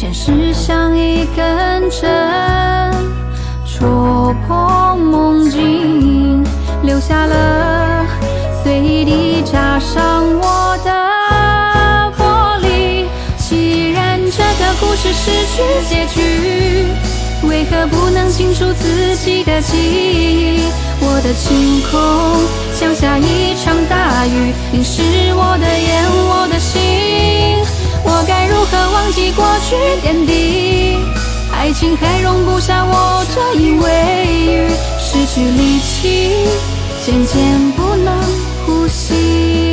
现实像一根针，戳破梦境，留下了随地扎伤我的玻璃。既然这个故事失去结局，为何不能清楚自己的记忆？我的晴空像下一场大雨，淋湿我的眼，我的心。我该如何忘记过去点滴？爱情还容不下我这一尾鱼，失去力气，渐渐不能呼吸。